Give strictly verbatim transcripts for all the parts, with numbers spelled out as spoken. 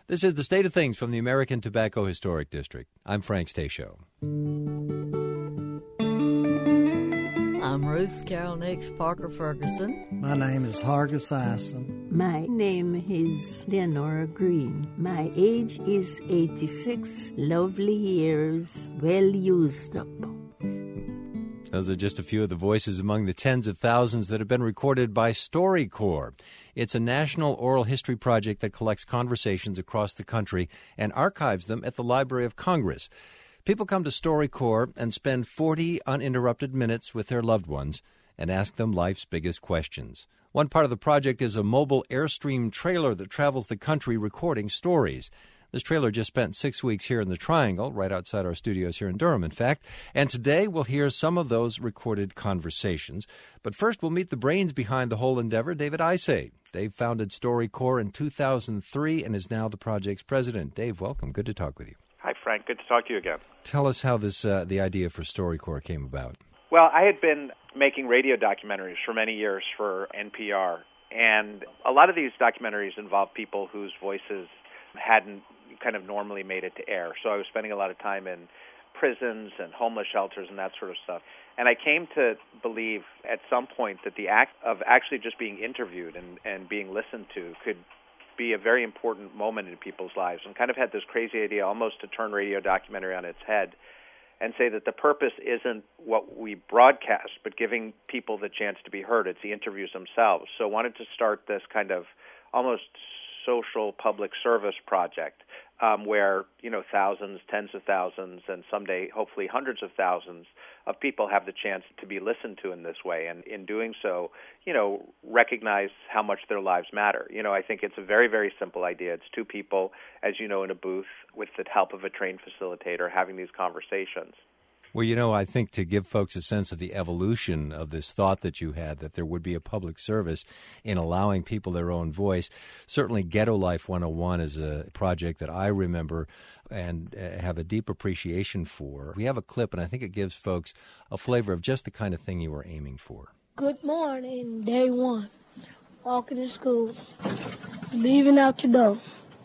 This is The State of Things from the American Tobacco Historic District. I'm Frank Stasio. I'm Ruth Carol Nix Parker Ferguson. My name is Hargus Ison. My name is Leonora Green. My age is eighty-six lovely years, well used up. Those are just a few of the voices among the tens of thousands that have been recorded by StoryCorps. It's a national oral history project that collects conversations across the country and archives them at the Library of Congress. People come to StoryCorps and spend forty uninterrupted minutes with their loved ones and ask them life's biggest questions. One part of the project is a mobile Airstream trailer that travels the country recording stories. This trailer just spent six weeks here in the Triangle, right outside our studios here in Durham, in fact. And today we'll hear some of those recorded conversations. But first we'll meet the brains behind the whole endeavor, David Isay. Dave founded StoryCorps in two thousand three and is now the project's president. Dave, welcome. Good to talk with you. Hi, Frank. Good to talk to you again. Tell us how this uh, the idea for StoryCorps came about. Well, I had been making radio documentaries for many years for N P R, and a lot of these documentaries involve people whose voices hadn't kind of normally made it to air. So I was spending a lot of time in prisons and homeless shelters and that sort of stuff. And I came to believe at some point that the act of actually just being interviewed and, and being listened to could be a very important moment in people's lives, and kind of had this crazy idea almost to turn radio documentary on its head and say that the purpose isn't what we broadcast, but giving people the chance to be heard. It's the interviews themselves. So I wanted to start this kind of almost social public service project um, where, you know, thousands, tens of thousands, and someday hopefully hundreds of thousands of people have the chance to be listened to in this way. And in doing so, you know, recognize how much their lives matter. You know, I think it's a very, very simple idea. It's two people, as you know, in a booth with the help of a trained facilitator having these conversations. Well, you know, I think to give folks a sense of the evolution of this thought that you had, that there would be a public service in allowing people their own voice, certainly Ghetto Life one oh one is a project that I remember and have a deep appreciation for. We have a clip, and I think it gives folks a flavor of just the kind of thing you were aiming for. Good morning, day one. Walking to school, leaving out your door.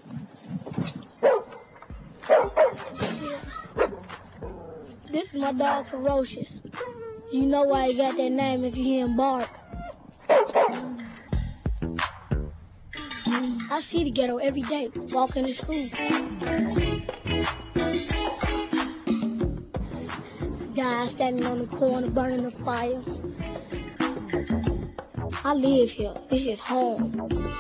This is my dog, Ferocious. You know why he got that name if you hear him bark. I see the ghetto every day, walking to school. Guys standing on the corner, burning the fire. I live here. This is home.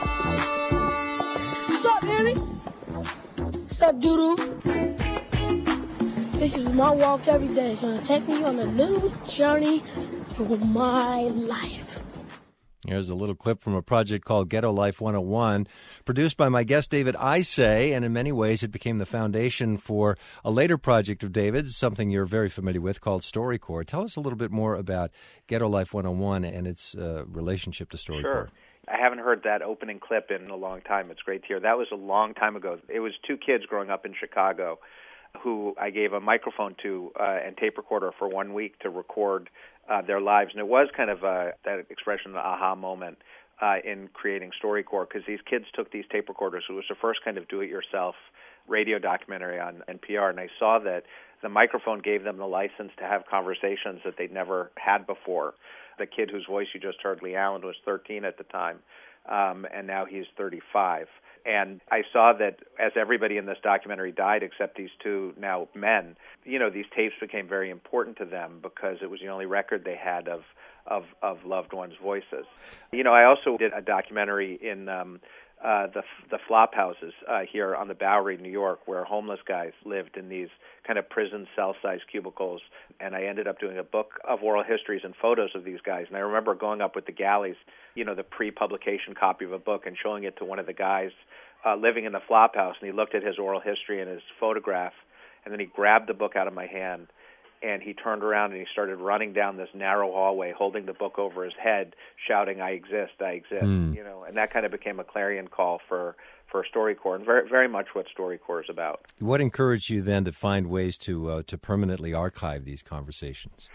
What's up, Annie? What's up, Doodoo? This is my walk every day, so take me on a little journey through my life. Here's a little clip from a project called Ghetto Life one oh one, produced by my guest David Isay, and in many ways it became the foundation for a later project of David's, something you're very familiar with, called StoryCorps. Tell us a little bit more about Ghetto Life one oh one and its uh, relationship to StoryCorps. Sure. I haven't heard that opening clip in a long time. It's great to hear. That was a long time ago. It was two kids growing up in Chicago who I gave a microphone to uh, and tape recorder for one week to record uh, their lives. And it was kind of uh, that expression, the aha moment uh, in creating StoryCorps, because these kids took these tape recorders. It was the first kind of do-it-yourself radio documentary on N P R, and I saw that the microphone gave them the license to have conversations that they'd never had before. The kid whose voice you just heard, Lee Allen, was thirteen at the time, um, and now he's thirty-five. And I saw that as everybody in this documentary died except these two now men, you know, these tapes became very important to them because it was the only record they had of of, of loved ones' voices. You know, I also did a documentary in um, uh, the the flop houses uh, here on the Bowery, New York, where homeless guys lived in these kind of prison cell-sized cubicles. And I ended up doing a book of oral histories and photos of these guys. And I remember going up with the galleys, you know, the pre-publication copy of a book, and showing it to one of the guys uh, living in the flop house. And he looked at his oral history and his photograph, and then he grabbed the book out of my hand, and he turned around and he started running down this narrow hallway, holding the book over his head, shouting, "I exist, I exist." Mm. You know, and that kind of became a clarion call for, for StoryCorps, and very, very much what StoryCorps is about. What encouraged you then to find ways to uh, to permanently archive these conversations?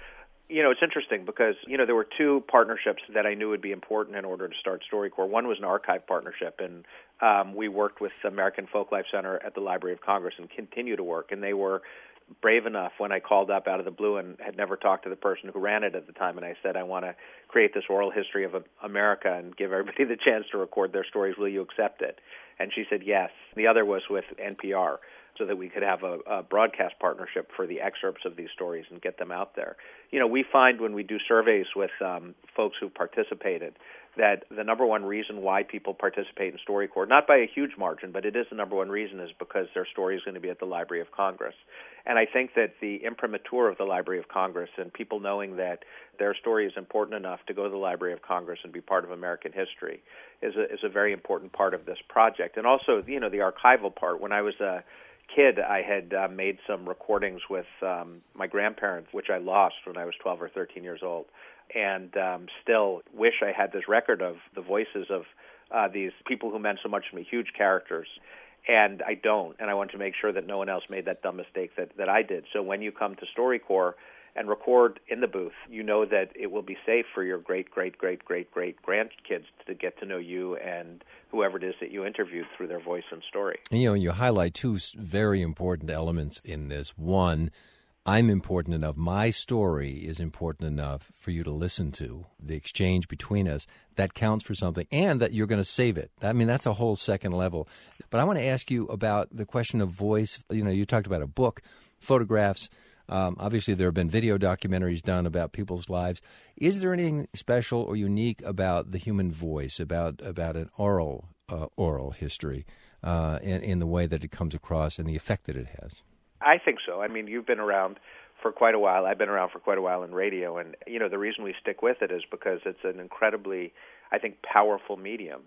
You know, it's interesting because, you know, there were two partnerships that I knew would be important in order to start StoryCorps. One was an archive partnership, and um, we worked with the American Folklife Center at the Library of Congress and continue to work. And they were brave enough when I called up out of the blue and had never talked to the person who ran it at the time, and I said, I want to create this oral history of America and give everybody the chance to record their stories. Will you accept it? And she said yes. The other was with N P R, so that we could have a, a broadcast partnership for the excerpts of these stories and get them out there. You know, we find when we do surveys with um, folks who participated that the number one reason why people participate in StoryCorps, not by a huge margin, but it is the number one reason, is because their story is going to be at the Library of Congress. And I think that the imprimatur of the Library of Congress and people knowing that their story is important enough to go to the Library of Congress and be part of American history is a, is a very important part of this project. And also, you know, the archival part. When I was a kid, I had uh, made some recordings with um, my grandparents, which I lost when I was twelve or thirteen years old, and um, still wish I had this record of the voices of uh, these people who meant so much to me, huge characters. And I don't, and I want to make sure that no one else made that dumb mistake that, that I did. So when you come to StoryCorps and record in the booth, you know that it will be safe for your great, great, great, great, great grandkids to get to know you and whoever it is that you interviewed through their voice and story. And, you know, you highlight two very important elements in this. One, I'm important enough, my story is important enough for you to listen to. The exchange between us, that counts for something, and that you're going to save it. I mean, that's a whole second level. But I want to ask you about the question of voice. You know, you talked about a book, photographs. Um, obviously, there have been video documentaries done about people's lives. Is there anything special or unique about the human voice, about about an oral uh, oral history, uh, in, in the way that it comes across and the effect that it has? I think so. I mean, you've been around for quite a while. I've been around for quite a while in radio, and, you know, the reason we stick with it is because it's an incredibly, I think, powerful medium.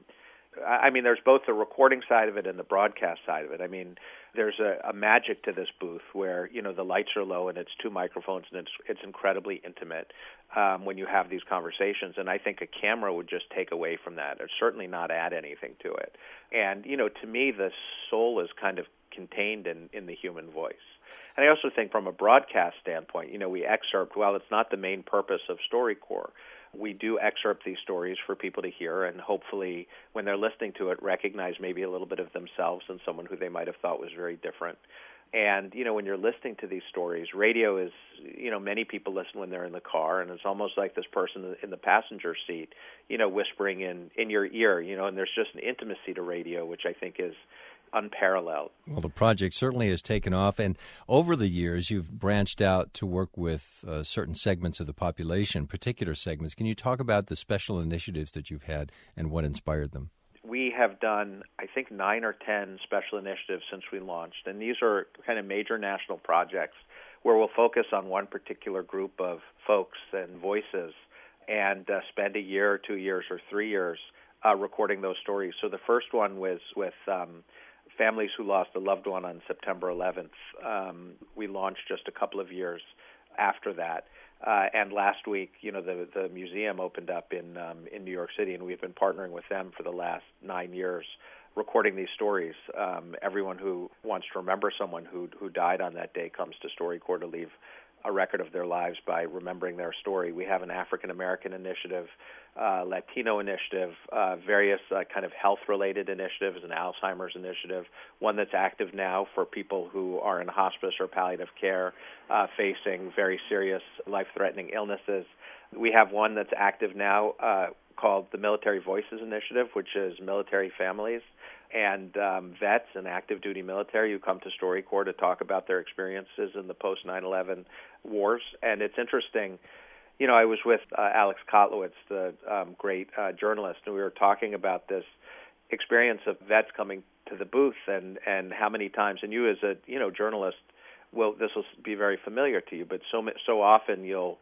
I mean, there's both the recording side of it and the broadcast side of it. I mean, there's a, a magic to this booth where, you know, the lights are low and it's two microphones and it's it's incredibly intimate um, when you have these conversations. And I think a camera would just take away from that, or certainly not add anything to it. And, you know, to me, the soul is kind of contained in, in the human voice. And I also think from a broadcast standpoint, you know, we excerpt, while it's not the main purpose of StoryCorps, we do excerpt these stories for people to hear and hopefully when they're listening to it recognize maybe a little bit of themselves in someone who they might have thought was very different. And, you know, when you're listening to these stories, radio is, you know, many people listen when they're in the car, and it's almost like this person in the passenger seat, you know, whispering in, in your ear, you know, and there's just an intimacy to radio, which I think is unparalleled. Well, the project certainly has taken off, and over the years you've branched out to work with uh, certain segments of the population, particular segments. Can you talk about the special initiatives that you've had and what inspired them? We have done, I think, nine or ten special initiatives since we launched, and these are kind of major national projects where we'll focus on one particular group of folks and voices and uh, spend a year or two years or three years uh, recording those stories. So the first one was with um, families who lost a loved one on September eleventh. Um, we launched just a couple of years after that. Uh, and last week, you know, the the museum opened up in um, in New York City, and we've been partnering with them for the last nine years, recording these stories. Um, everyone who wants to remember someone who who died on that day comes to StoryCorps to leave a record of their lives by remembering their story. We have an African American initiative, uh, Latino initiative, uh, various uh, kind of health-related initiatives, an Alzheimer's initiative, one that's active now for people who are in hospice or palliative care, uh, facing very serious life-threatening illnesses. We have one that's active now uh, called the Military Voices Initiative, which is military families and um, vets and active duty military who come to StoryCorps to talk about their experiences in the post nine eleven wars. And it's interesting, you know, I was with uh, Alex Kotlowitz, the um, great uh, journalist, and we were talking about this experience of vets coming to the booth and, and how many times, and you as a, you know, journalist, well, this will be very familiar to you, but so so often you'll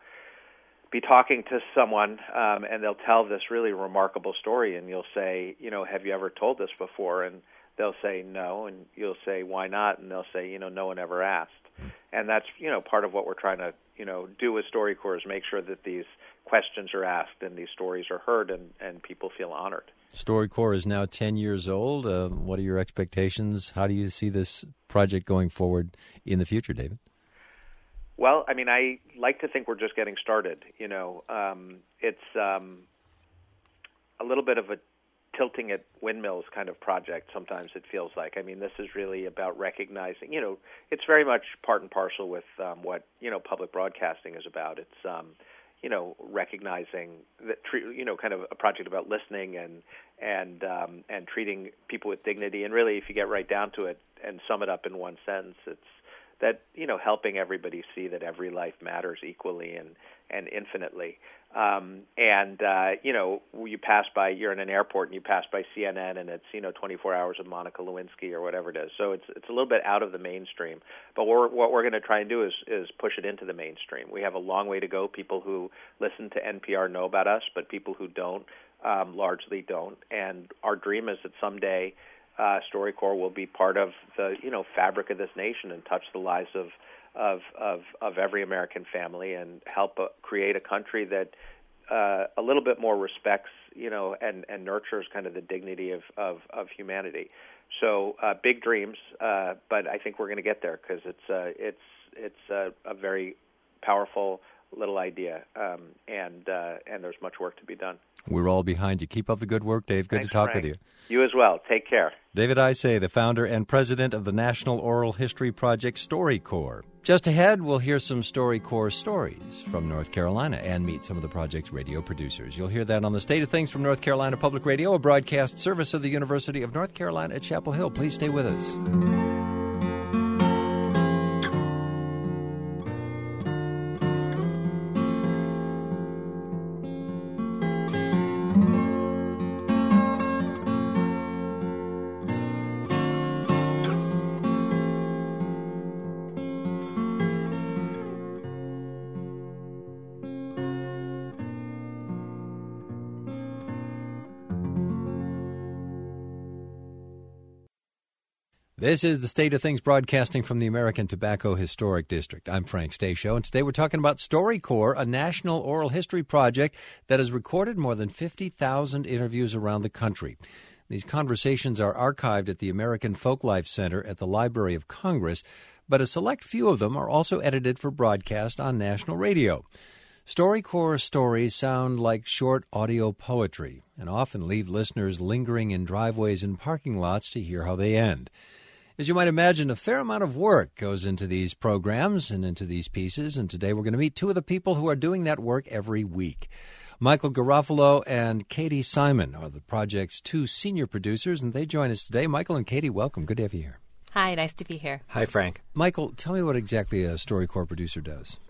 be talking to someone um, and they'll tell this really remarkable story, and you'll say, you know, have you ever told this before? And they'll say no, and you'll say, why not? And they'll say, you know, no one ever asked. And that's, you know, part of what we're trying to, you know, do with StoryCorps is make sure that these questions are asked and these stories are heard and, and people feel honored. StoryCorps is now ten years old. Uh, what are your expectations? How do you see this project going forward in the future, David? Well, I mean, I like to think we're just getting started. You know, um, it's um, a little bit of a tilting at windmills kind of project, sometimes it feels like. I mean, this is really about recognizing, you know, it's very much part and parcel with um, what, you know, public broadcasting is about. It's, um, you know, recognizing that, you know, kind of a project about listening and and um, and treating people with dignity. And really, if you get right down to it and sum it up in one sentence, it's that, you know, helping everybody see that every life matters equally and, and infinitely. Um, and, uh, you know, you pass by, you're in an airport and you pass by C N N and it's, you know, twenty-four hours of Monica Lewinsky or whatever it is. So it's it's a little bit out of the mainstream. But what we're, what we're going to try and do is, is push it into the mainstream. We have a long way to go. People who listen to N P R know about us, but people who don't um, largely don't. And our dream is that someday uh, StoryCorps will be part of the, you know, fabric of this nation and touch the lives of Of, of of every American family and help uh, create a country that uh, a little bit more respects, you know, and, and nurtures kind of the dignity of, of, of humanity. So uh, big dreams, uh, but I think we're going to get there because it's uh, it's it's uh, a very powerful little idea, um, and uh, and there's much work to be done. We're all behind you. Keep up the good work, Dave. Good Thanks, to talk Frank. with you. You as well. Take care. David Isay, the founder and president of the National Oral History Project StoryCorps. Just ahead, we'll hear some StoryCorps stories from North Carolina and meet some of the project's radio producers. You'll hear that on the State of Things from North Carolina Public Radio, a broadcast service of the University of North Carolina at Chapel Hill. Please stay with us. This is the State of Things broadcasting from the American Tobacco Historic District. I'm Frank Stasio, and today we're talking about StoryCorps, a national oral history project that has recorded more than fifty thousand interviews around the country. These conversations are archived at the American Folklife Center at the Library of Congress, but a select few of them are also edited for broadcast on national radio. StoryCorps stories sound like short audio poetry and often leave listeners lingering in driveways and parking lots to hear how they end. As you might imagine, a fair amount of work goes into these programs and into these pieces, and today we're going to meet two of the people who are doing that work every week. Michael Garofalo and Katie Simon are the project's two senior producers, and they join us today. Michael and Katie, welcome. Good to have you here. Hi, nice to be here. Hi, Frank. Michael, tell me what exactly a StoryCorps producer does.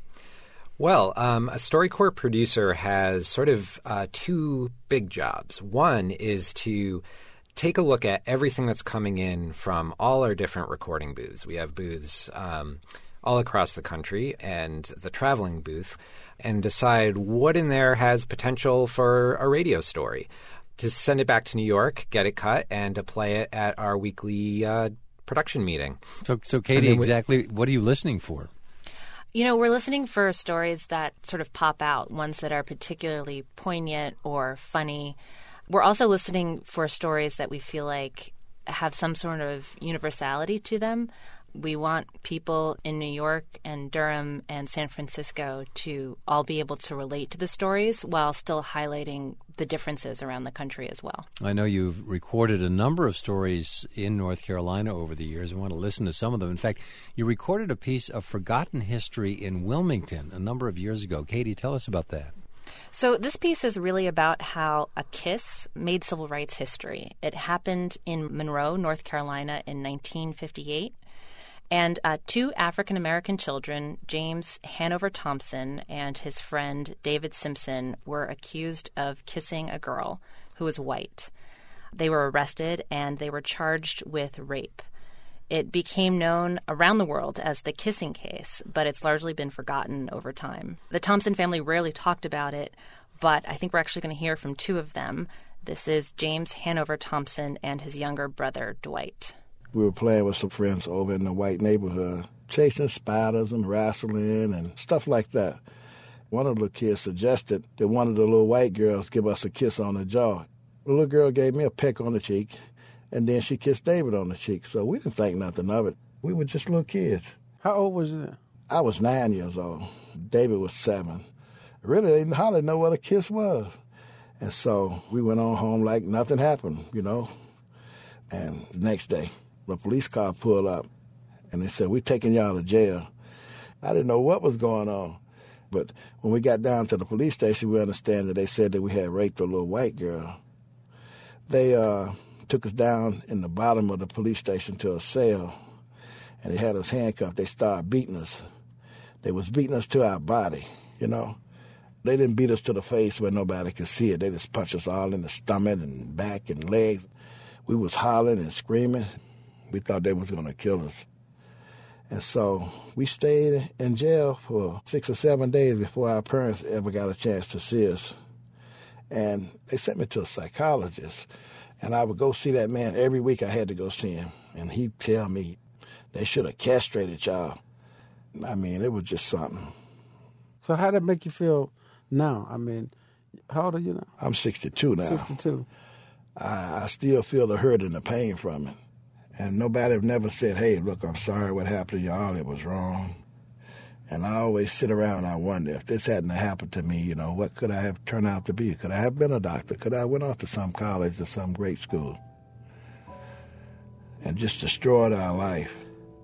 Well, um, a StoryCorps producer has sort of uh, two big jobs. One is to take a look at everything that's coming in from all our different recording booths. We have booths um, all across the country and the traveling booth, and decide what in there has potential for a radio story. To send it back to New York, get it cut, and to play it at our weekly uh, production meeting. So, so Katie, we, exactly what are you listening for? You know, we're listening for stories that sort of pop out, ones that are particularly poignant or funny. We're also listening for stories that we feel like have some sort of universality to them. We want people in New York and Durham and San Francisco to all be able to relate to the stories while still highlighting the differences around the country as well. I know you've recorded a number of stories in North Carolina over the years. I want to listen to some of them. In fact, you recorded a piece of forgotten history in Wilmington a number of years ago. Katie, tell us about that. So this piece is really about how a kiss made civil rights history. It happened in Monroe, North Carolina in nineteen fifty-eight. And uh, two African-American children, James Hanover Thompson and his friend David Simpson, were accused of kissing a girl who was white. They were arrested and they were charged with rape. It became known around the world as the kissing case, but it's largely been forgotten over time. The Thompson family rarely talked about it, but I think we're actually going to hear from two of them. This is James Hanover Thompson and his younger brother, Dwight. We were playing with some friends over in the white neighborhood, chasing spiders and wrestling and stuff like that. One of the little kids suggested that one of the little white girls give us a kiss on the jaw. The little girl gave me a peck on the cheek, and then she kissed David on the cheek. So we didn't think nothing of it. We were just little kids. How old was it? I was nine years old. David was seven. Really didn't hardly know what a kiss was. And so we went on home like nothing happened, you know. And the next day, the police car pulled up, and they said, we're taking y'all to jail. I didn't know what was going on. But when we got down to the police station, we understand that they said that we had raped a little white girl. They uh, took us down in the bottom of the police station to a cell, and they had us handcuffed. They started beating us. They was beating us to our body, you know. They didn't beat us to the face where nobody could see it. They just punched us all in the stomach and back and legs. We was hollering and screaming. We thought they was going to kill us. And so we stayed in jail for six or seven days before our parents ever got a chance to see us. And they sent me to a psychologist. And I would go see that man every week. I had to go see him. And he'd tell me they should have castrated y'all. I mean, it was just something. So how did it make you feel now? I mean, how old are you now? I'm sixty-two now. sixty-two. I, I still feel the hurt and the pain from it. And nobody have never said, hey, look, I'm sorry what happened to y'all. It was wrong. And I always sit around and I wonder, if this hadn't happened to me, you know, what could I have turned out to be? Could I have been a doctor? Could I have went off to some college or some great school? And just destroyed our life.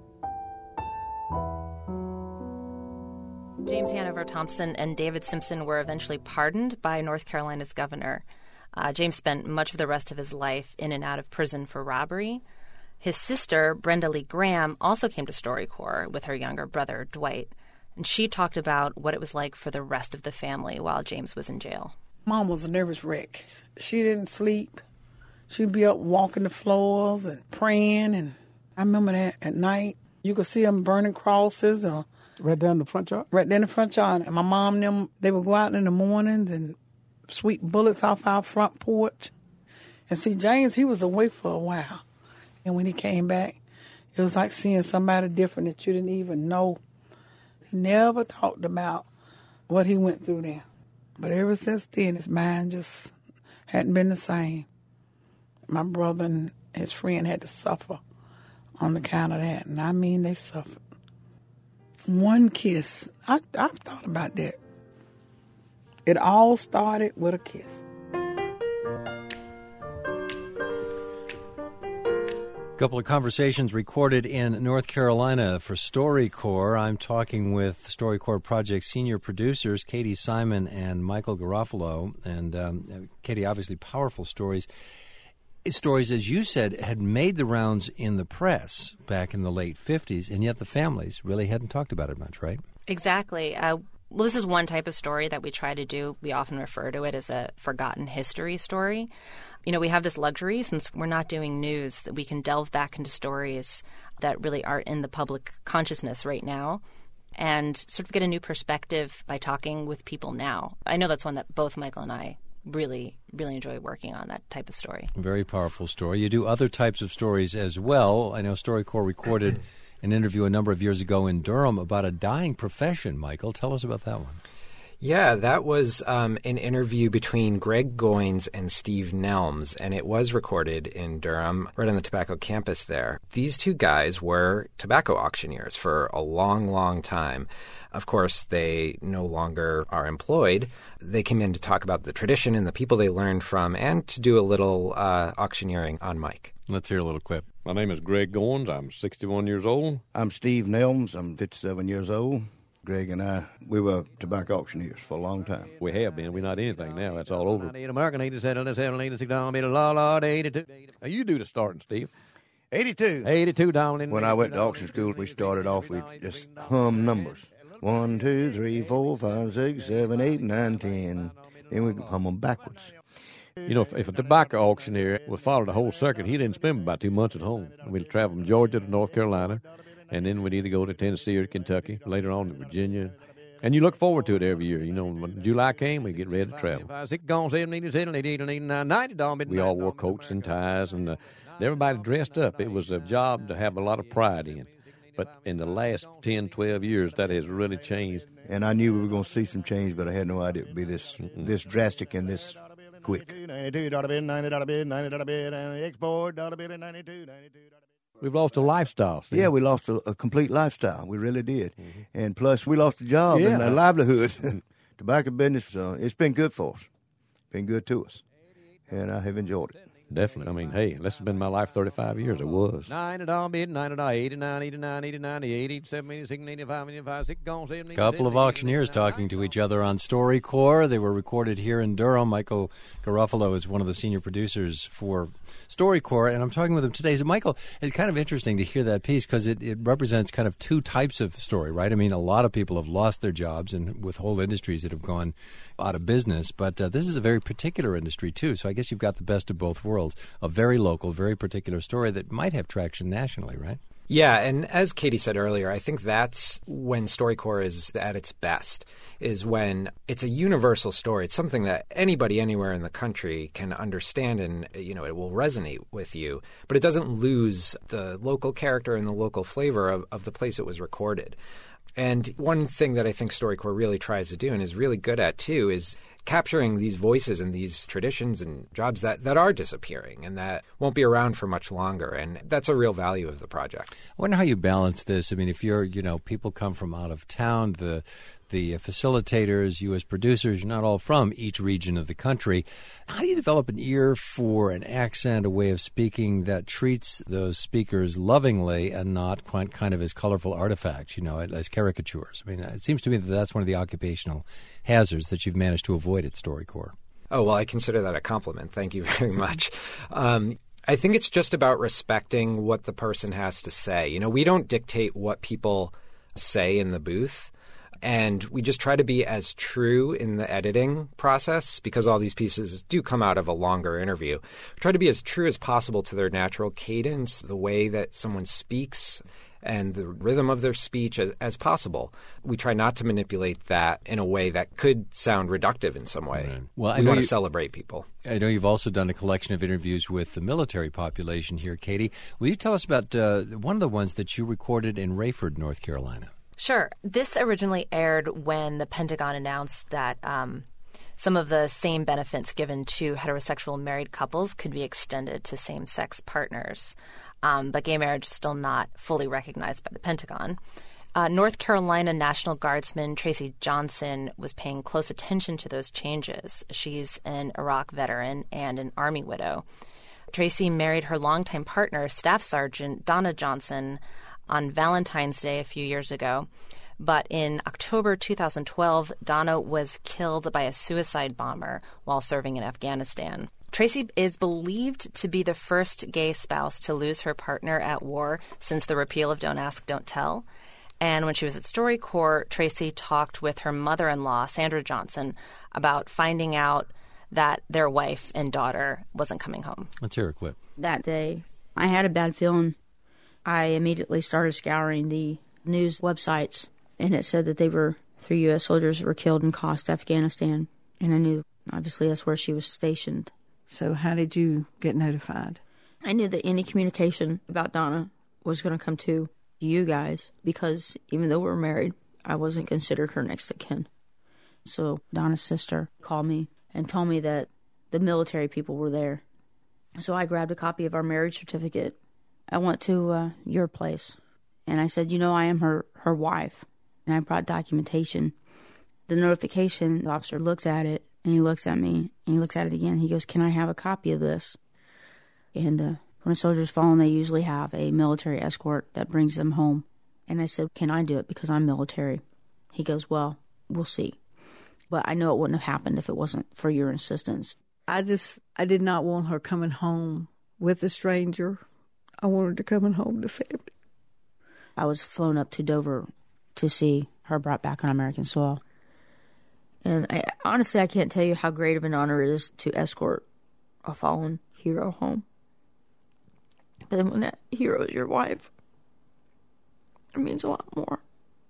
James Hanover Thompson and David Simpson were eventually pardoned by North Carolina's governor. Uh, James spent much of the rest of his life in and out of prison for robbery. His sister, Brenda Lee Graham, also came to StoryCorps with her younger brother, Dwight. And she talked about what it was like for the rest of the family while James was in jail. Mom was a nervous wreck. She didn't sleep. She'd be up walking the floors and praying. And I remember that at night. You could see them burning crosses or Right down the front yard? Right down in the front yard. And my mom and them, they would go out in the mornings and sweep bullets off our front porch. And see, James, he was away for a while. And when he came back, it was like seeing somebody different that you didn't even know. He never talked about what he went through there. But ever since then, his mind just hadn't been the same. My brother and his friend had to suffer on account of that. And I mean, they suffered. One kiss. I, I've thought about that. It all started with a kiss. A couple of conversations recorded in North Carolina for StoryCorps. I'm talking with StoryCorps Project senior producers Katie Simon and Michael Garofalo. And um, Katie, obviously powerful stories. Stories, as you said, had made the rounds in the press back in the late fifties, and yet the families really hadn't talked about it much, right? Exactly. Uh, well, this is one type of story that we try to do. We often refer to it as a forgotten history story. You know, we have this luxury, since we're not doing news, that we can delve back into stories that really aren't in the public consciousness right now and sort of get a new perspective by talking with people now. I know that's one that both Michael and I really, really enjoy working on, that type of story. Very powerful story. You do other types of stories as well. I know StoryCorps recorded an interview a number of years ago in Durham about a dying profession. Michael, tell us about that one. Yeah, that was um, an interview between Greg Goins and Steve Nelms, and it was recorded in Durham, right on the tobacco campus there. These two guys were tobacco auctioneers for a long, long time. Of course, they no longer are employed. They came in to talk about the tradition and the people they learned from and to do a little uh, auctioneering on mic. Let's hear a little clip. My name is Greg Goins. I'm sixty-one years old. I'm Steve Nelms. I'm fifty-seven years old. Greg and I, we were tobacco auctioneers for a long time. We have been. We're not anything now. That's all over. American eighty-seven, eighty-seven, eighty-six, eighty-two. Now, you do the starting, Steve. eighty-two. eighty-two down in. When I went to auction school, we started off with just hum numbers. One, two, three, four, five, six, seven, eight, nine, ten. Then we hum them backwards. You know, if, if a tobacco auctioneer would follow the whole circuit, he didn't spend about two months at home. We'd travel from Georgia to North Carolina, and then we'd either go to Tennessee or Kentucky, later on to Virginia. And you look forward to it every year. You know, when July came, we get ready to travel. We all wore coats and ties, and uh, everybody dressed up. It was a job to have a lot of pride in. But in the last ten, twelve years, that has really changed. And I knew we were going to see some change, but I had no idea it would be this mm-hmm. this drastic and this quick. We've lost a lifestyle. See? Yeah, we lost a, a complete lifestyle. We really did. Mm-hmm. And plus, we lost a job yeah. and a livelihood. Tobacco business, uh, it's been good for us. Been good to us. And I have enjoyed it. Definitely. I mean, hey, this has been my life thirty-five years. It was. Nine at all, mid, nine at all, eighty-nine, eighty-nine, eighty-nine, eighty-eight, eighty-seven, eighty-six, eighty-five, eighty-five, six, gone, seventy. Couple of auctioneers talking to each other on StoryCorps. They were recorded here in Durham. Michael Garofalo is one of the senior producers for StoryCorps, and I'm talking with him today. So, Michael, it's kind of interesting to hear that piece because it, it represents kind of two types of story, right? I mean, a lot of people have lost their jobs and with whole industries that have gone out of business, but uh, this is a very particular industry, too. So I guess you've got the best of both worlds. A very local, very particular story that might have traction nationally, right? Yeah, and as Katie said earlier, I think that's when StoryCorps is at its best, is when it's a universal story. It's something that anybody anywhere in the country can understand and, you know, it will resonate with you, but it doesn't lose the local character and the local flavor of, of the place it was recorded. And one thing that I think StoryCorps really tries to do and is really good at, too, is capturing these voices and these traditions and jobs that, that are disappearing and that won't be around for much longer. And that's a real value of the project. I wonder how you balance this. I mean, if you're, you know, people come from out of town, the the facilitators, you as producers, you're not all from each region of the country. How do you develop an ear for an accent, a way of speaking that treats those speakers lovingly and not quite kind of as colorful artifacts, you know, as caricatures? I mean, it seems to me that that's one of the occupational hazards that you've managed to avoid at StoryCorps. Oh, well, I consider that a compliment. Thank you very much. um, I think it's just about respecting what the person has to say. You know, we don't dictate what people say in the booth. And we just try to be as true in the editing process because all these pieces do come out of a longer interview. We try to be as true as possible to their natural cadence, the way that someone speaks and the rhythm of their speech as, as possible. We try not to manipulate that in a way that could sound reductive in some way. Right. Well, we I know want to you, celebrate people. I know you've also done a collection of interviews with the military population here, Katie. Will you tell us about uh, one of the ones that you recorded in Rayford, North Carolina? Sure. This originally aired when the Pentagon announced that um, some of the same benefits given to heterosexual married couples could be extended to same-sex partners. Um, but gay marriage is still not fully recognized by the Pentagon. Uh, North Carolina National Guardsman Tracy Johnson was paying close attention to those changes. She's an Iraq veteran and an Army widow. Tracy married her longtime partner, Staff Sergeant Donna Johnson, on Valentine's Day a few years ago. But in October two thousand twelve, Donna was killed by a suicide bomber while serving in Afghanistan. Tracy is believed to be the first gay spouse to lose her partner at war since the repeal of Don't Ask, Don't Tell. And when she was at StoryCorps, Tracy talked with her mother-in-law, Sandra Johnson, about finding out that their wife and daughter wasn't coming home. Let's hear a clip. That day, I had a bad feeling. I immediately started scouring the news websites, and it said that they were three U S soldiers were killed in Khost, Afghanistan. And I knew, obviously, that's where she was stationed. So how did you get notified? I knew that any communication about Donna was going to come to you guys, because even though we were married, I wasn't considered her next of kin. So Donna's sister called me and told me that the military people were there. So I grabbed a copy of our marriage certificate. I went to uh, your place, and I said, you know, I am her, her wife, and I brought documentation. The notification officer looks at it, and he looks at me, and he looks at it again. He goes, can I have a copy of this? And uh, when a soldier's fallen, they usually have a military escort that brings them home. And I said, can I do it because I'm military? He goes, well, we'll see. But I know it wouldn't have happened if it wasn't for your insistence. I just, I did not want her coming home with a stranger. I wanted her coming home to family. I was flown up to Dover to see her brought back on American soil. And I, honestly, I can't tell you how great of an honor it is to escort a fallen hero home. But then when that hero is your wife, it means a lot more.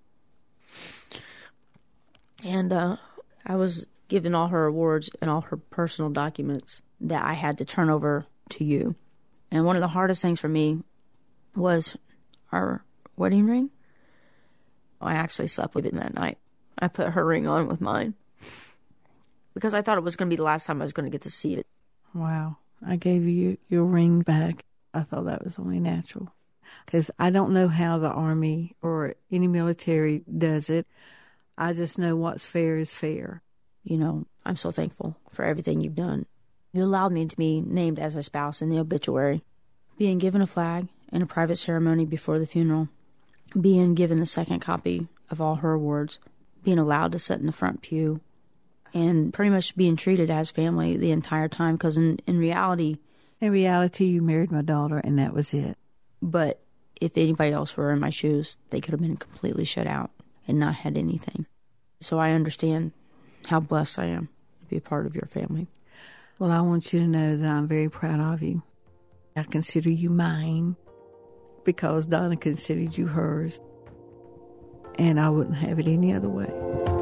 And uh, I was given all her awards and all her personal documents that I had to turn over to you. And one of the hardest things for me was our wedding ring. I actually slept with it that night. I put her ring on with mine because I thought it was going to be the last time I was going to get to see it. Wow. I gave you your ring back. I thought that was only natural. because I don't know how the Army or any military does it. I just know what's fair is fair. You know, I'm so thankful for everything you've done. You allowed me to be named as a spouse in the obituary, being given a flag in a private ceremony before the funeral, being given a second copy of all her awards, being allowed to sit in the front pew, and pretty much being treated as family the entire time, because in, in reality... In reality, you married my daughter, and that was it. But if anybody else were in my shoes, they could have been completely shut out and not had anything. So I understand how blessed I am to be a part of your family. Well, I want you to know that I'm very proud of you. I consider you mine because Donna considered you hers, and I wouldn't have it any other way.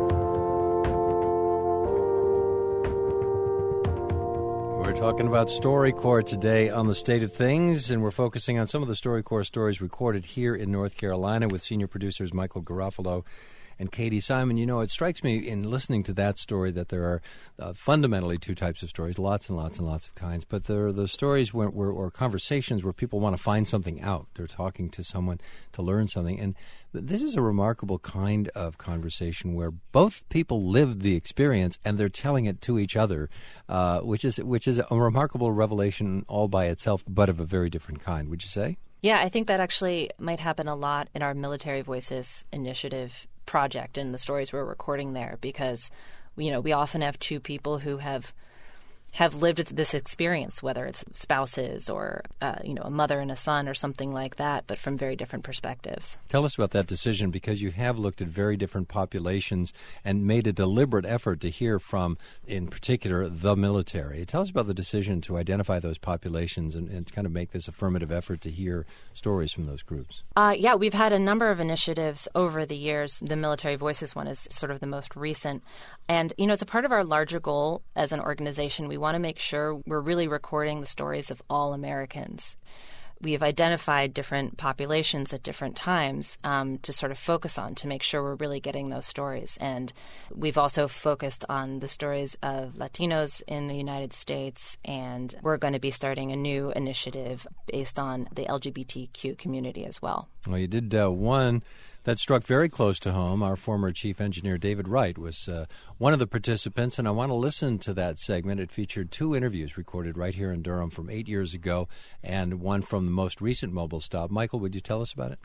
We're talking about StoryCorps today on The State of Things, and we're focusing on some of the StoryCorps stories recorded here in North Carolina with senior producers Michael Garofalo and Katie Simon. You know, it strikes me in listening to that story that there are uh, fundamentally two types of stories, lots and lots and lots of kinds, but there are the stories where, where, or conversations where people want to find something out. They're talking to someone to learn something. And this is a remarkable kind of conversation where both people lived the experience and they're telling it to each other, uh, which is which is a remarkable revelation all by itself, but of a very different kind, would you say? Yeah, I think that actually might happen a lot in our Military Voices initiative project and the stories we're recording there, because, you know, we often have two people who have have lived this experience, whether it's spouses or, uh, you know, a mother and a son or something like that, but from very different perspectives. Tell us about that decision, because you have looked at very different populations and made a deliberate effort to hear from, in particular, the military. Tell us about the decision to identify those populations and, and kind of make this affirmative effort to hear stories from those groups. Uh, yeah, we've had a number of initiatives over the years. The Military Voices one is sort of the most recent. And, you know, it's a part of our larger goal as an organization. We want to make sure we're really recording the stories of all Americans. We have identified different populations at different times um, to sort of focus on, to make sure we're really getting those stories. And we've also focused on the stories of Latinos in the United States, and we're going to be starting a new initiative based on the L G B T Q community as well. Well, you did uh, one that struck very close to home. Our former chief engineer, David Wright, was uh, one of the participants, and I want to listen to that segment. It featured two interviews recorded right here in Durham from eight years ago and one from the most recent mobile stop. Michael, would you tell us about it?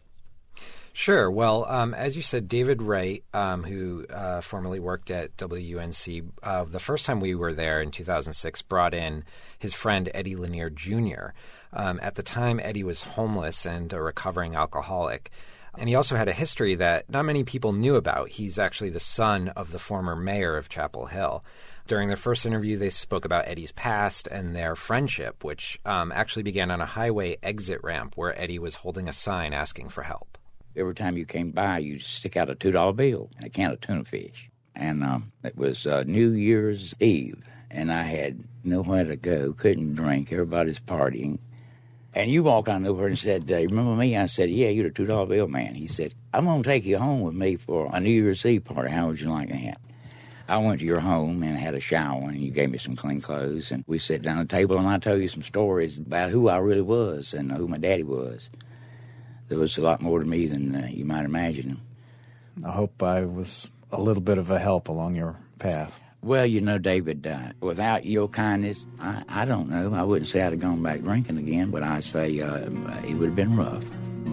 Sure. Well, um, as you said, David Wright, um, who uh, formerly worked at W U N C, uh, the first time we were there in two thousand six, brought in his friend Eddie Lanier Junior Um, at the time, Eddie was homeless and a recovering alcoholic. And he also had a history that not many people knew about. He's actually the son of the former mayor of Chapel Hill. During their first interview, they spoke about Eddie's past and their friendship, which um, actually began on a highway exit ramp where Eddie was holding a sign asking for help. Every time you came by, you'd stick out a two dollar bill and a can of tuna fish. And um, it was uh, New Year's Eve, and I had nowhere to go, couldn't drink, everybody's partying. And you walked on over and said, uh, remember me? I said, yeah, you're the two dollar bill man. He said, I'm going to take you home with me for a New Year's Eve party. How would you like that? I went to your home and had a shower, and you gave me some clean clothes. And we sat down at the table, and I told you some stories about who I really was and who my daddy was. There was a lot more to me than uh, you might imagine. I hope I was a little bit of a help along your path. Well, you know, David, uh, without your kindness, I, I don't know. I wouldn't say I'd have gone back drinking again, but I'd say uh, it would have been rough.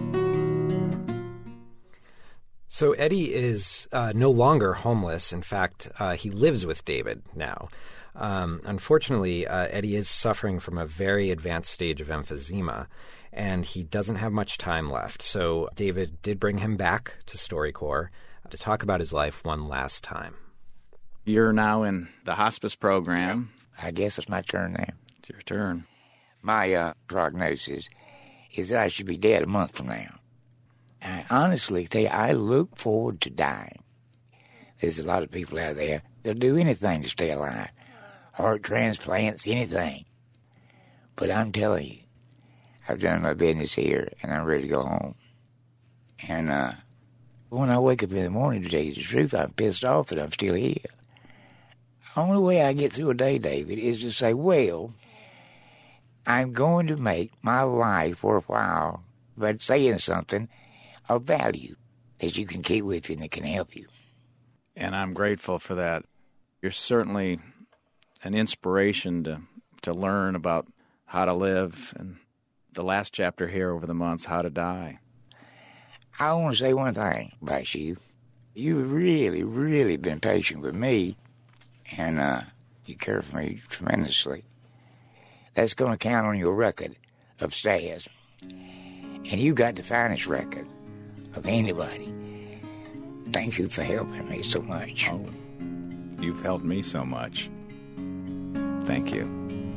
So Eddie is uh, no longer homeless. In fact, uh, he lives with David now. Um, unfortunately, uh, Eddie is suffering from a very advanced stage of emphysema, and he doesn't have much time left. So David did bring him back to StoryCorps to talk about his life one last time. You're now in the hospice program. I guess it's my turn now. It's your turn. My uh, prognosis is that I should be dead a month from now. I honestly tell you, I look forward to dying. There's a lot of people out there that'll do anything to stay alive. Heart transplants, anything. But I'm telling you, I've done my business here, and I'm ready to go home. And uh, when I wake up in the morning, to tell you the truth, I'm pissed off that I'm still here. The only way I get through a day, David, is to say, well, I'm going to make my life worthwhile but saying something of value that you can keep with you and that can help you. And I'm grateful for that. You're certainly an inspiration to, to learn about how to live, and the last chapter here over the months, how to die. I want to say one thing about you. You've really, really been patient with me, and uh, you care for me tremendously. That's going to count on your record of stairs. And you got the finest record of anybody. Thank you for helping me so much. Oh, you've helped me so much. Thank you.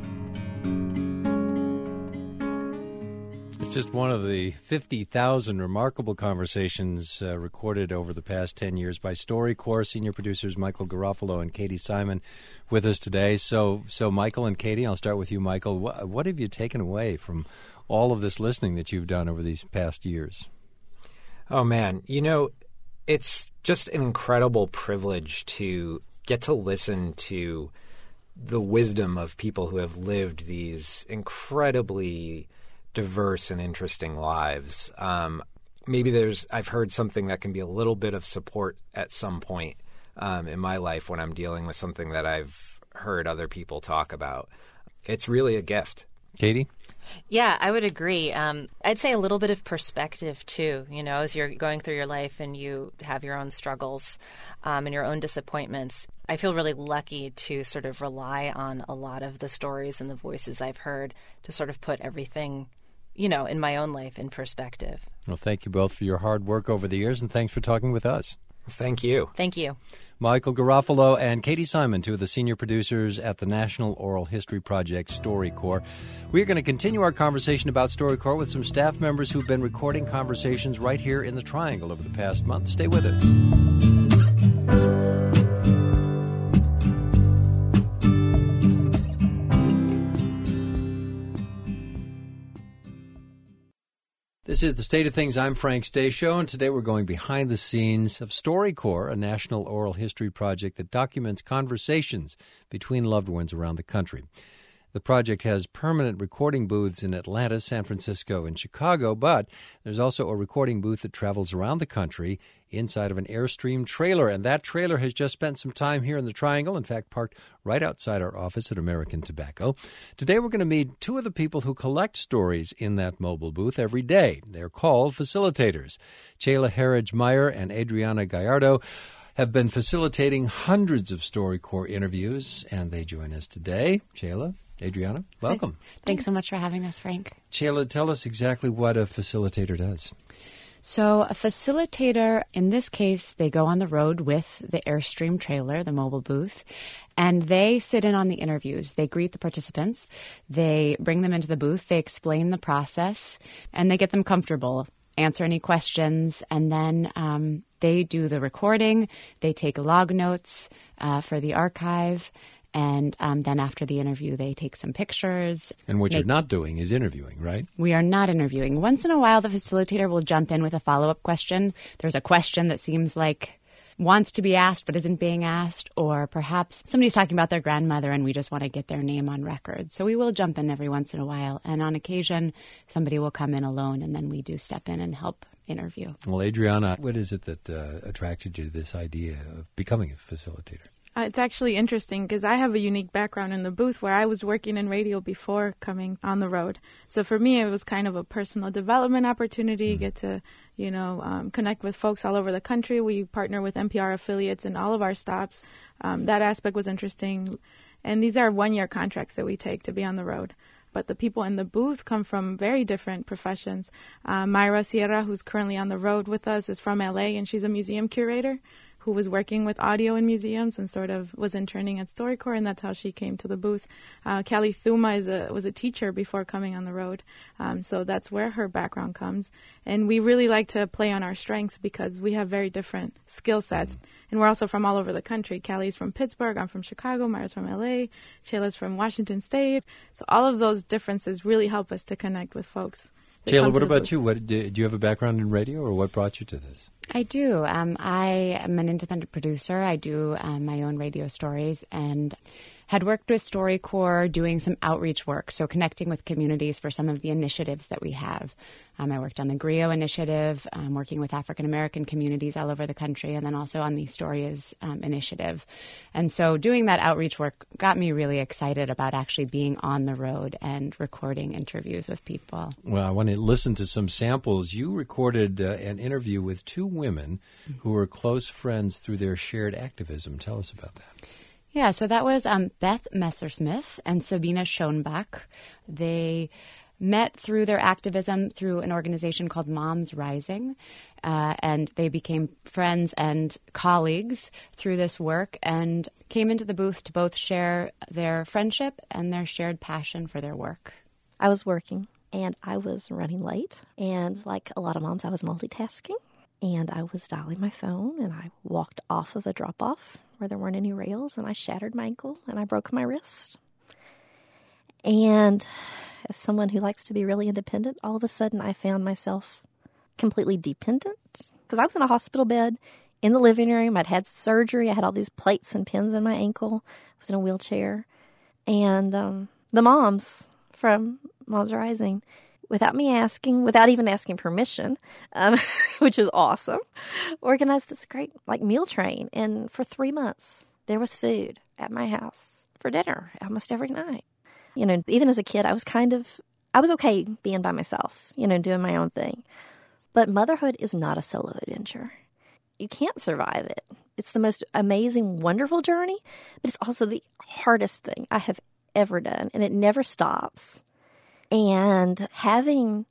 It's just one of the fifty thousand remarkable conversations uh, recorded over the past ten years by StoryCorps senior producers Michael Garofalo and Katie Simon with us today. So, so Michael and Katie, I'll start with you, Michael. What, what have you taken away from all of this listening that you've done over these past years? Oh, man. You know, it's just an incredible privilege to get to listen to the wisdom of people who have lived these incredibly diverse and interesting lives. Um, maybe there's, I've heard something that can be a little bit of support at some point um, in my life when I'm dealing with something that I've heard other people talk about. It's really a gift. Katie? Yeah, I would agree. Um, I'd say a little bit of perspective, too, you know, as you're going through your life and you have your own struggles um, and your own disappointments. I feel really lucky to sort of rely on a lot of the stories and the voices I've heard to sort of put everything, you know, in my own life in perspective. Well, thank you both for your hard work over the years, and thanks for talking with us. Thank you. Thank you. Michael Garofalo and Katie Simon, two of the senior producers at the National Oral History Project, StoryCorps. We're going to continue our conversation about StoryCorps with some staff members who've been recording conversations right here in the Triangle over the past month. Stay with us. This is The State of Things. I'm Frank Stasio, and today we're going behind the scenes of StoryCorps, a national oral history project that documents conversations between loved ones around the country. The project has permanent recording booths in Atlanta, San Francisco, and Chicago, but there's also a recording booth that travels around the country inside of an Airstream trailer, and that trailer has just spent some time here in the Triangle, in fact, parked right outside our office at American Tobacco. Today we're going to meet two of the people who collect stories in that mobile booth every day. They're called facilitators. Chayla Harridge-Meyer and Adriana Gallardo have been facilitating hundreds of StoryCorps interviews, and they join us today. Chayla, Adriana, welcome. Thanks so much for having us, Frank. Chayla, tell us exactly what a facilitator does. So a facilitator, in this case, they go on the road with the Airstream trailer, the mobile booth, and they sit in on the interviews. They greet the participants. They bring them into the booth. They explain the process, and they get them comfortable, answer any questions, and then um, they do the recording. They take log notes uh, for the archive. And um, then after the interview, they take some pictures. And what make... you're not doing is interviewing, right? We are not interviewing. Once in a while, the facilitator will jump in with a follow-up question. There's a question that seems like wants to be asked but isn't being asked. Or perhaps somebody's talking about their grandmother and we just want to get their name on record. So we will jump in every once in a while. And on occasion, somebody will come in alone and then we do step in and help interview. Well, Adriana, what is it that uh, attracted you to this idea of becoming a facilitator? Uh, it's actually interesting because I have a unique background in the booth where I was working in radio before coming on the road. So for me, it was kind of a personal development opportunity, mm-hmm. get to, you know, um, connect with folks all over the country. We partner with N P R affiliates in all of our stops. Um, that aspect was interesting. And these are one-year contracts that we take to be on the road. But the people in the booth come from very different professions. Uh, Myra Sierra, who's currently on the road with us, is from L A, and she's a museum curator who was working with audio in museums and sort of was interning at StoryCorps, and that's how she came to the booth. Uh, Kelly Thuma is a, was a teacher before coming on the road, um, so that's where her background comes. And we really like to play on our strengths because we have very different skill sets, and we're also from all over the country. Kelly's from Pittsburgh, I'm from Chicago, Myra's from L A, Shayla's from Washington State. So all of those differences really help us to connect with folks. Chayla, what about you? What, do, do you have a background in radio, or what brought you to this? I do. Um, I am an independent producer. I do um, my own radio stories and had worked with StoryCorps doing some outreach work, so connecting with communities for some of the initiatives that we have. Um, I worked on the Griot Initiative, um, working with African American communities all over the country, and then also on the Historias um, Initiative. And so doing that outreach work got me really excited about actually being on the road and recording interviews with people. Well, I want to listen to some samples. You recorded uh, an interview with two women who were close friends through their shared activism. Tell us about that. Yeah, so that was um, Beth Messersmith and Sabina Schoenbach. They met through their activism through an organization called Moms Rising, uh, and they became friends and colleagues through this work and came into the booth to both share their friendship and their shared passion for their work. I was working, and I was running late, and like a lot of moms, I was multitasking, and I was dialing my phone, and I walked off of a drop-off where there weren't any rails, and I shattered my ankle, and I broke my wrist. And as someone who likes to be really independent, all of a sudden I found myself completely dependent because I was in a hospital bed in the living room. I'd had surgery. I had all these plates and pins in my ankle. I was in a wheelchair. And um, the moms from Moms Rising, without me asking, without even asking permission, um, which is awesome, organized this great like meal train. And for three months, there was food at my house for dinner almost every night. You know, even as a kid, I was kind of, I was okay being by myself, you know, doing my own thing. But motherhood is not a solo adventure. You can't survive it. It's the most amazing, wonderful journey, but it's also the hardest thing I have ever done, and it never stops. And having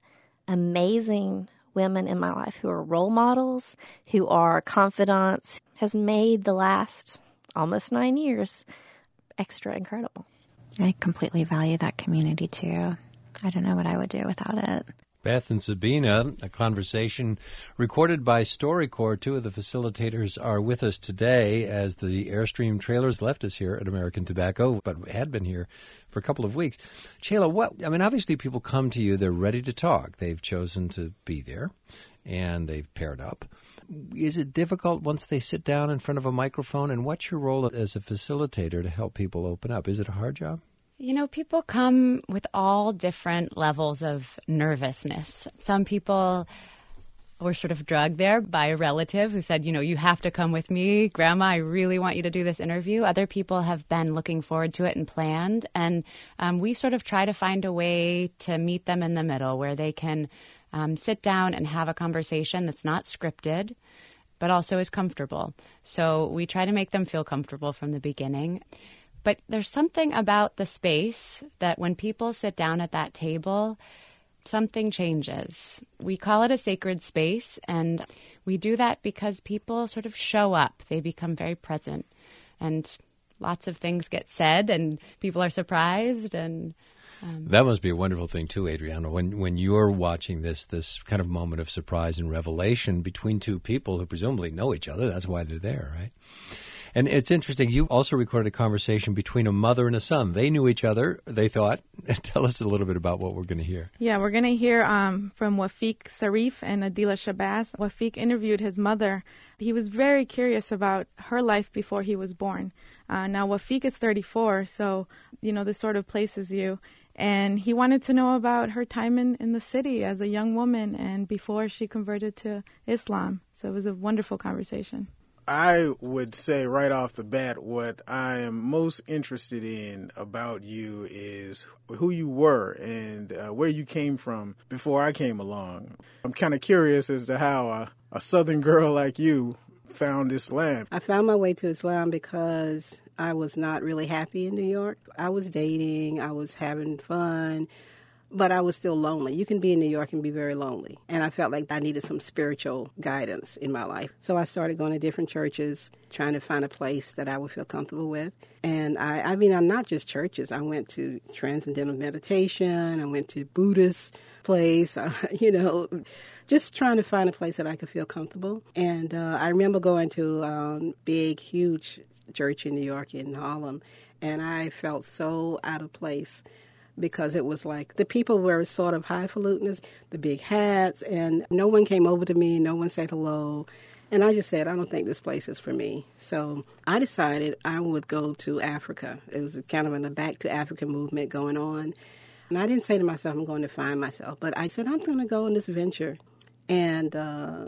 amazing women in my life who are role models, who are confidants, has made the last almost nine years extra incredible. I completely value that community, too. I don't know what I would do without it. Beth and Sabina, a conversation recorded by StoryCorps. Two of the facilitators are with us today as the Airstream trailers left us here at American Tobacco, but had been here for a couple of weeks. Chela, what, I mean, obviously people come to you, they're ready to talk. They've chosen to be there, and they've paired up. Is it difficult once they sit down in front of a microphone? And what's your role as a facilitator to help people open up? Is it a hard job? You know, people come with all different levels of nervousness. Some people were sort of drugged there by a relative who said, you know, you have to come with me. Grandma, I really want you to do this interview. Other people have been looking forward to it and planned. And um, we sort of try to find a way to meet them in the middle where they can um, sit down and have a conversation that's not scripted, but also is comfortable. So we try to make them feel comfortable from the beginning. But there's something about the space that when people sit down at that table, something changes. We call it a sacred space, and we do that because people sort of show up. They become very present, and lots of things get said, and people are surprised. And um, that must be a wonderful thing, too, Adriana, when when you're watching this, this kind of moment of surprise and revelation between two people who presumably know each other. That's why they're there, right? And it's interesting, you also recorded a conversation between a mother and a son. They knew each other, they thought. Tell us a little bit about what we're going to hear. Yeah, we're going to hear um, from Wafiq Sarif and Adila Shabazz. Wafiq interviewed his mother. He was very curious about her life before he was born. Uh, now, Wafiq is thirty-four, so, you know, this sort of places you. And he wanted to know about her time in, in the city as a young woman and before she converted to Islam. So it was a wonderful conversation. I would say right off the bat, what I am most interested in about you is who you were and uh, where you came from before I came along. I'm kind of curious as to how a, a Southern girl like you found Islam. I found my way to Islam because I was not really happy in New York. I was dating, I was having fun, but I was still lonely. You can be in New York and be very lonely. And I felt like I needed some spiritual guidance in my life. So I started going to different churches, trying to find a place that I would feel comfortable with. And I, I mean, I'm not just churches. I went to Transcendental Meditation. I went to Buddhist place, uh, you know, just trying to find a place that I could feel comfortable. And uh, I remember going to a um, big, huge church in New York in Harlem, and I felt so out of place because it was like the people were sort of highfalutin, the big hats, and no one came over to me, no one said hello. And I just said, I don't think this place is for me. So I decided I would go to Africa. It was kind of in the Back to Africa movement going on. And I didn't say to myself, I'm going to find myself, but I said, I'm going to go on this venture. And uh,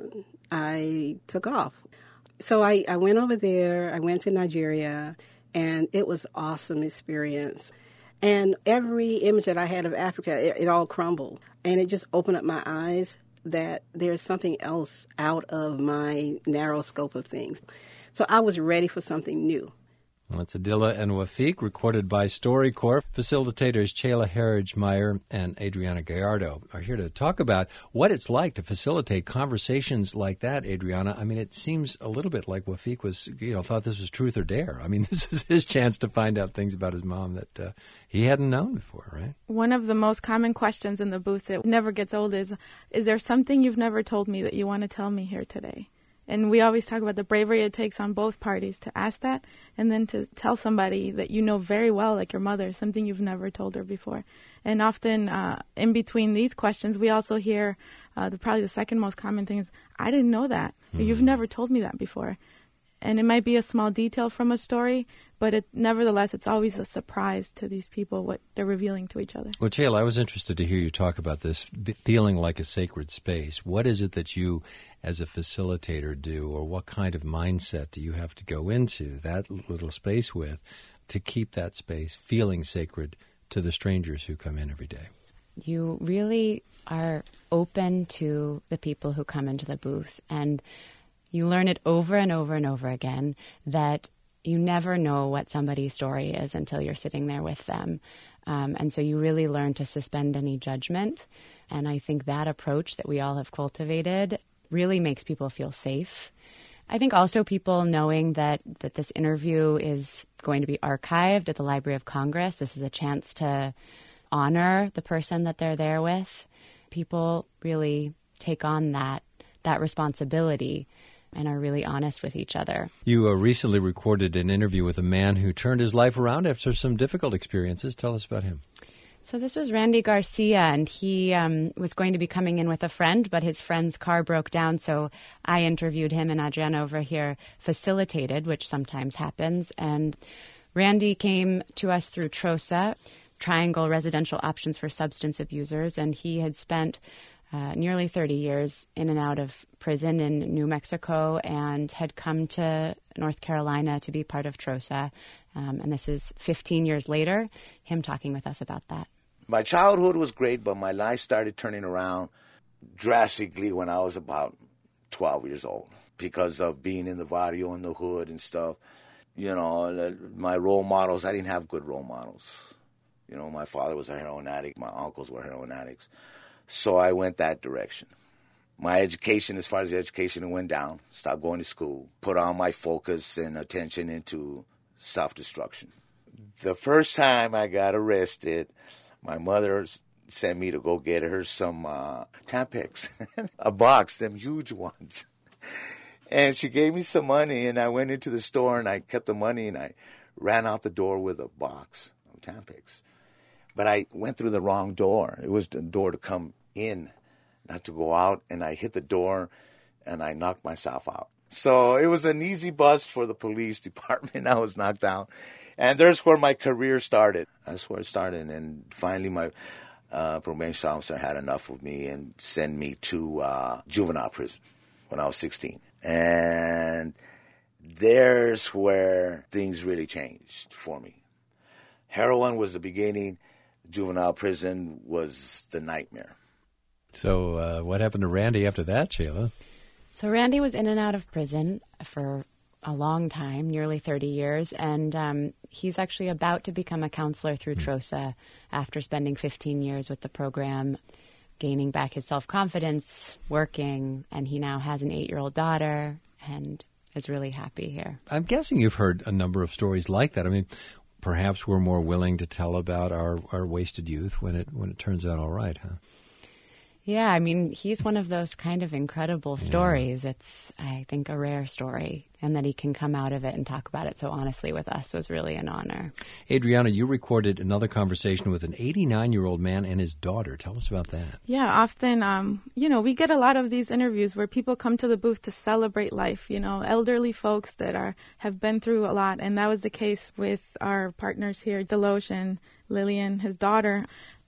I took off. So I, I went over there, I went to Nigeria, and it was an awesome experience. And every image that I had of Africa, it, it all crumbled. And it just opened up my eyes that there's something else out of my narrow scope of things. So I was ready for something new. Well, it's Adila and Wafiq, recorded by StoryCorps. Facilitators Chela Harridge-Meyer and Adriana Gallardo are here to talk about what it's like to facilitate conversations like that, Adriana. I mean, it seems a little bit like Wafiq was, you know, thought this was truth or dare. I mean, this is his chance to find out things about his mom that uh, he hadn't known before, right? One of the most common questions in the booth that never gets old is, is there something you've never told me that you want to tell me here today? And we always talk about the bravery it takes on both parties to ask that and then to tell somebody that you know very well, like your mother, something you've never told her before. And often uh, in between these questions, we also hear uh, the probably the second most common thing is, I didn't know that. Mm-hmm. You've never told me that before. And it might be a small detail from a story, but it, nevertheless, it's always a surprise to these people what they're revealing to each other. Well, Chela, I was interested to hear you talk about this feeling like a sacred space. What is it that you, as a facilitator, do, or what kind of mindset do you have to go into that little space with to keep that space feeling sacred to the strangers who come in every day? You really are open to the people who come into the booth, and you learn it over and over and over again that you never know what somebody's story is until you're sitting there with them. Um, and so you really learn to suspend any judgment. And I think that approach that we all have cultivated really makes people feel safe. I think also people knowing that, that this interview is going to be archived at the Library of Congress. This is a chance to honor the person that they're there with. People really take on that that responsibility and are really honest with each other. You uh, recently recorded an interview with a man who turned his life around after some difficult experiences. Tell us about him. So this was Randy Garcia, and he um, was going to be coming in with a friend, but his friend's car broke down, so I interviewed him, and Adriana over here facilitated, which sometimes happens. And Randy came to us through TROSA, Triangle Residential Options for Substance Abusers, and he had spent Uh, nearly thirty years in and out of prison in New Mexico and had come to North Carolina to be part of TROSA. Um, and this is fifteen years later, him talking with us about that. My childhood was great, but my life started turning around drastically when I was about twelve years old because of being in the barrio in the hood and stuff. You know, my role models, I didn't have good role models. You know, my father was a heroin addict. My uncles were heroin addicts. So I went that direction. My education, as far as the education, it went down. Stopped going to school. Put all my focus and attention into self-destruction. The first time I got arrested, my mother sent me to go get her some uh, Tampax, a box, them huge ones. And she gave me some money, and I went into the store, and I kept the money, and I ran out the door with a box of Tampax. But I went through the wrong door. It was the door to come in, not to go out. And I hit the door, and I knocked myself out. So it was an easy bust for the police department. I was knocked out. And there's where my career started. That's where it started. And finally, my uh, probation officer had enough of me and sent me to uh, juvenile prison when I was sixteen. And there's where things really changed for me. Heroin was the beginning. Juvenile prison was the nightmare. So uh, what happened to Randy after that, Chela? So Randy was in and out of prison for a long time, nearly thirty years, and um, he's actually about to become a counselor through mm. TROSA after spending fifteen years with the program, gaining back his self-confidence, working, and he now has an eight-year-old daughter and is really happy here. I'm guessing you've heard a number of stories like that. I mean, perhaps we're more willing to tell about our, our wasted youth when it when it turns out all right, huh? Yeah, I mean, he's one of those kind of incredible stories. Yeah. It's, I think, a rare story. And that he can come out of it and talk about it so honestly with us was really an honor. Adriana, you recorded another conversation with an eighty-nine-year-old man and his daughter. Tell us about that. Yeah, often, um, you know, we get a lot of these interviews where people come to the booth to celebrate life, you know, elderly folks that are have been through a lot. And that was the case with our partners here, Deloche and Lillian, his daughter.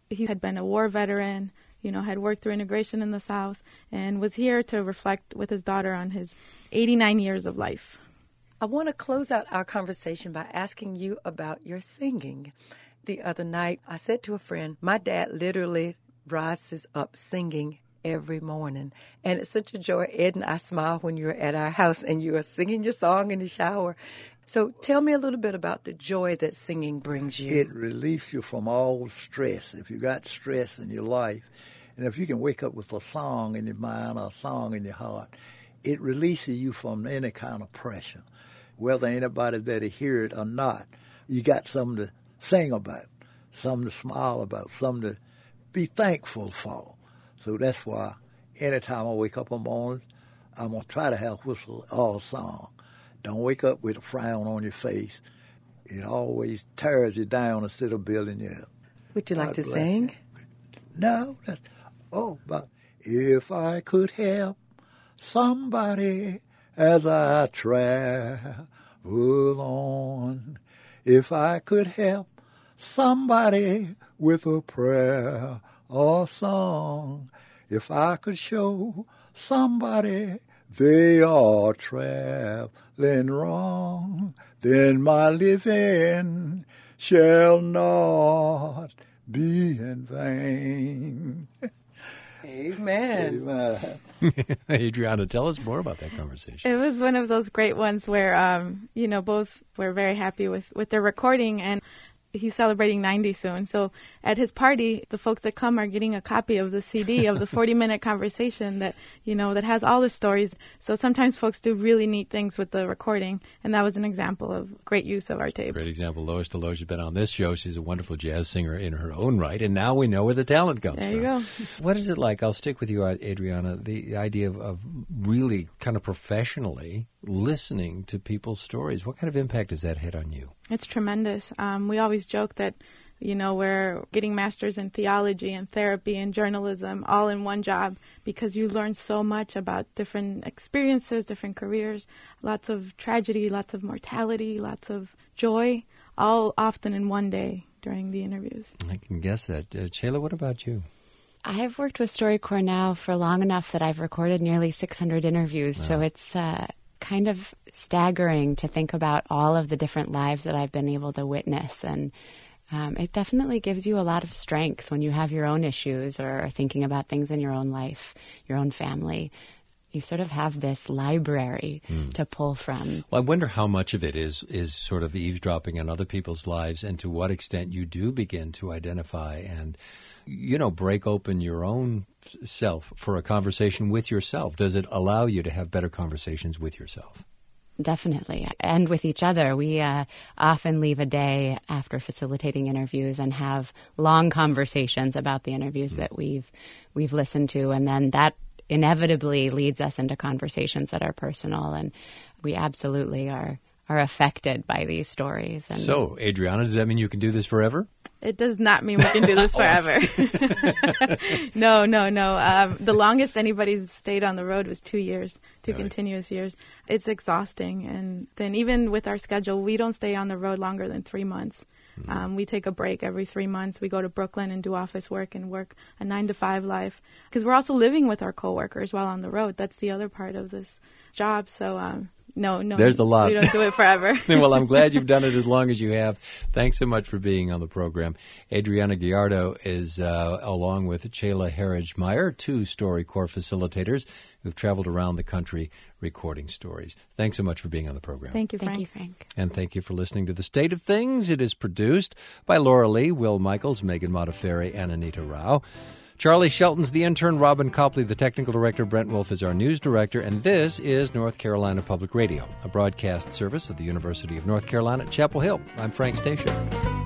He had been a war veteran, you know, had worked through integration in the South, and was here to reflect with his daughter on his eighty-nine years of life. I want to close out our conversation by asking you about your singing. The other night, I said to a friend, my dad literally rises up singing every morning. And it's such a joy. Ed and I smile when you're at our house and you are singing your song in the shower. So tell me a little bit about the joy that singing brings you. It relieves you from all stress. If you got stress in your life, and if you can wake up with a song in your mind or a song in your heart, it releases you from any kind of pressure. Whether anybody that hear it or not, you got something to sing about, something to smile about, something to be thankful for. So that's why anytime I wake up in the morning, I'm going to try to have whistle or song. Don't wake up with a frown on your face. It always tears you down instead of building you up. Would you like God to bless sing? you. No. That's, oh, but if I could help somebody as I travel on, if I could help somebody with a prayer or song, if I could show somebody they are traveling wrong, then my living shall not be in vain. Amen. Amen. Adriana, tell us more about that conversation. It was one of those great ones where, um, you know, both were very happy with, with their recording, and he's celebrating ninety soon. So at his party, the folks that come are getting a copy of the C D of the forty-minute conversation that, you know, that has all the stories. So sometimes folks do really neat things with the recording, and that was an example of great use of our tape. Great example. Lois Deloge has been on this show. She's a wonderful jazz singer in her own right, and now we know where the talent comes There from. you go. What is it like? I'll stick with you, Adriana, the idea of, of really kind of professionally listening to people's stories. What kind of impact has that had on you? It's tremendous. Um, we always joke that, you know, we're getting masters in theology and therapy and journalism all in one job because you learn so much about different experiences, different careers, lots of tragedy, lots of mortality, lots of joy, all often in one day during the interviews. I can guess that. Uh, Chela, what about you? I have worked with StoryCorps now for long enough that I've recorded nearly six hundred interviews, wow. so it's uh, kind of staggering to think about all of the different lives that I've been able to witness, and um, it definitely gives you a lot of strength when you have your own issues or are thinking about things in your own life, your own family. You sort of have this library mm. to pull from. Well, I wonder how much of it is is sort of eavesdropping on other people's lives, and to what extent you do begin to identify and, you know, break open your own self for a conversation with yourself. Does it allow you to have better conversations with yourself? Definitely. And with each other. We uh, often leave a day after facilitating interviews and have long conversations about the interviews mm. that we've we've listened to, and then that inevitably leads us into conversations that are personal, and we absolutely are are affected by these stories. And so, Adriana, does that mean you can do this forever? It does not mean we can do this forever. no, no, no. Um, the longest anybody's stayed on the road was two years, two really? continuous years. It's exhausting. And then even with our schedule, we don't stay on the road longer than three months. Mm-hmm. Um, we take a break every three months. We go to Brooklyn and do office work and work a nine to five life. Because we're also living with our coworkers while on the road. That's the other part of this job. So, um, No, no. There's a lot. We don't do it forever. Well, I'm glad you've done it as long as you have. Thanks so much for being on the program. Adriana Gallardo is, uh, along with Chela Herridge-Meyer, two StoryCorps facilitators who've traveled around the country recording stories. Thanks so much for being on the program. Thank you, Frank. Thank you, Frank. And thank you for listening to The State of Things. It is produced by Laura Lee, Will Michaels, Megan Modafferi, and Anita Rao. Charlie Shelton's the intern, Robin Copley, the technical director, Brent Wolf is our news director, and this is North Carolina Public Radio, a broadcast service of the University of North Carolina at Chapel Hill. I'm Frank Station.